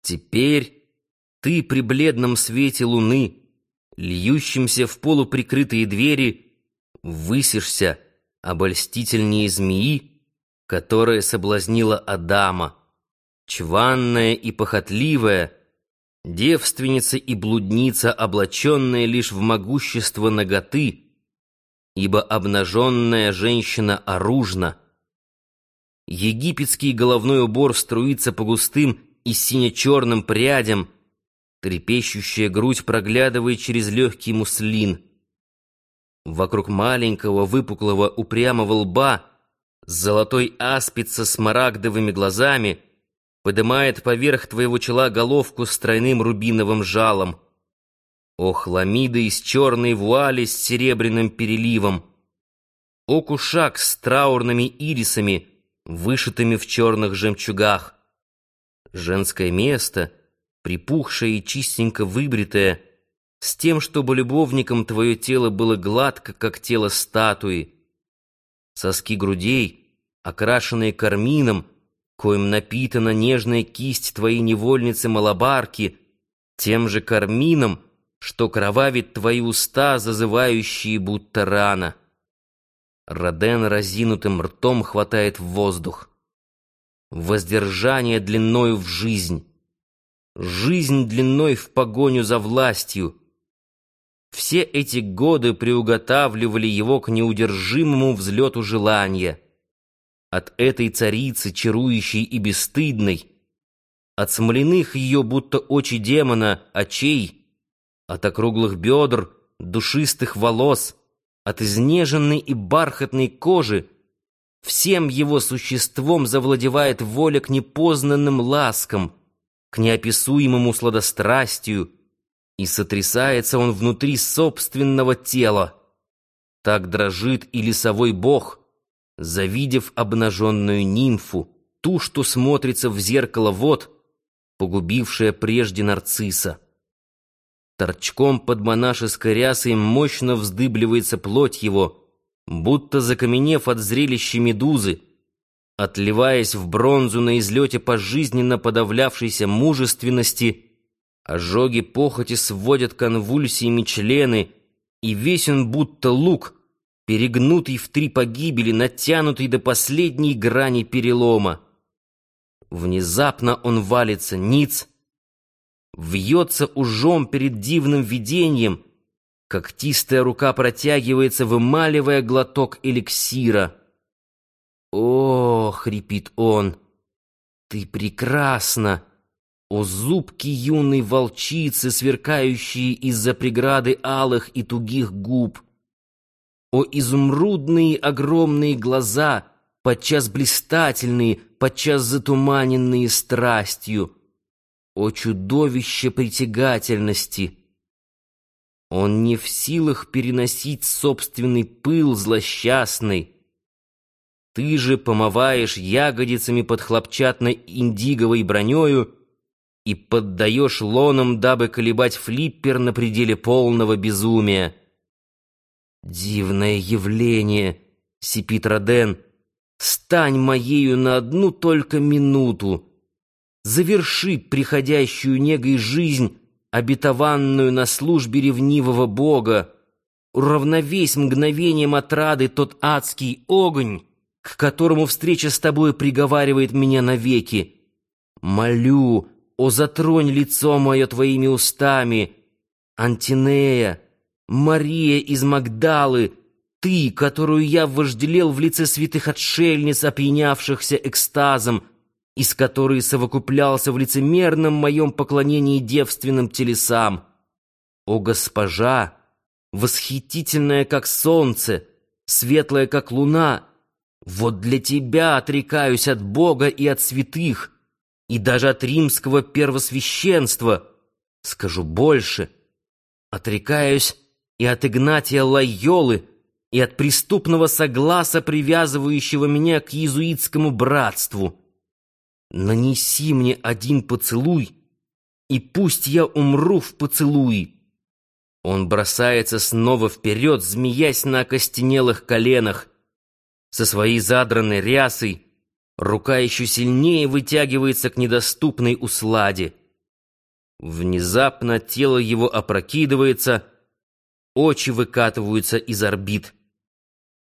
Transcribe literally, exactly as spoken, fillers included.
Теперь ты при бледном свете луны, льющемся в полуприкрытые двери, высишься обольстительнее змеи, которая соблазнила Адама, чванная и похотливая, девственница и блудница, облаченная лишь в могущество наготы, ибо обнаженная женщина оружна. Египетский головной убор струится по густым и сине-черным прядям, трепещущая грудь проглядывает через легкий муслин. Вокруг маленького выпуклого упрямого лба золотой аспид со смарагдовыми глазами подымает поверх твоего чела головку с тройным рубиновым жалом. О, хламида из черной вуали с серебряным переливом! О, кушак с траурными ирисами, вышитыми в черных жемчугах! Женское место, припухшее и чистенько выбритое, с тем, чтобы любовником твое тело было гладко, как тело статуи. Соски грудей, окрашенные кармином, коим напитана нежная кисть твоей невольницы-малабарки, тем же кармином, что кровавит твои уста, зазывающие будто рана. Роден разинутым ртом хватает в воздух. Воздержание длиною в жизнь, жизнь длиной в погоню за властью. Все эти годы приуготавливали его к неудержимому взлету желания. От этой царицы, чарующей и бесстыдной, от смоляных ее, будто очи демона, очей, от округлых бедр, душистых волос, от изнеженной и бархатной кожи, всем его существом завладевает воля к непознанным ласкам, к неописуемому сладострастию, и сотрясается он внутри собственного тела. Так дрожит и лесовой бог, завидев обнаженную нимфу, ту, что смотрится в зеркало вод, погубившая прежде нарцисса. Торчком под монашеской рясой мощно вздыбливается плоть его, будто закаменев от зрелища медузы, отливаясь в бронзу на излете пожизненно подавлявшейся мужественности. Ожоги похоти сводят конвульсиями члены, и весь он будто лук, перегнутый в три погибели, натянутый до последней грани перелома. Внезапно он валится ниц, вьется ужом перед дивным видением, когтистая рука протягивается, вымаливая глоток эликсира. «О, — хрипит он, — ты прекрасна! О, зубки юной волчицы, сверкающие из-за преграды алых и тугих губ! О, изумрудные огромные глаза, подчас блистательные, подчас затуманенные страстью! О, чудовище притягательности!» Он не в силах переносить собственный пыл злосчастный. Ты же помываешь ягодицами под хлопчатно-индиговой бронёю и поддаешь лоном, дабы колебать флиппер на пределе полного безумия. «Дивное явление!» — сипит Роден. «Стань моею на одну только минуту! Заверши приходящую негой жизнь, обетованную на службе ревнивого бога! Уравновесь мгновением отрады тот адский огонь, к которому встреча с тобой приговаривает меня навеки! Молю, о, затронь лицо мое твоими устами! Антинея, Мария из Магдалы, ты, которую я вожделел в лице святых отшельниц, опьянявшихся экстазом, и с которой совокуплялся в лицемерном моем поклонении девственным телесам! О, госпожа, восхитительная, как солнце, светлая, как луна, вот для тебя отрекаюсь от Бога и от святых, и даже от римского первосвященства. Скажу больше, отрекаюсь и от Игнатия Лойолы, и от преступного согласа, привязывающего меня к иезуитскому братству. Нанеси мне один поцелуй, и пусть я умру в поцелуе». Он бросается снова вперед, змеясь на окостенелых коленах. Со своей задранной рясой рука еще сильнее вытягивается к недоступной усладе. Внезапно тело его опрокидывается, очи выкатываются из орбит.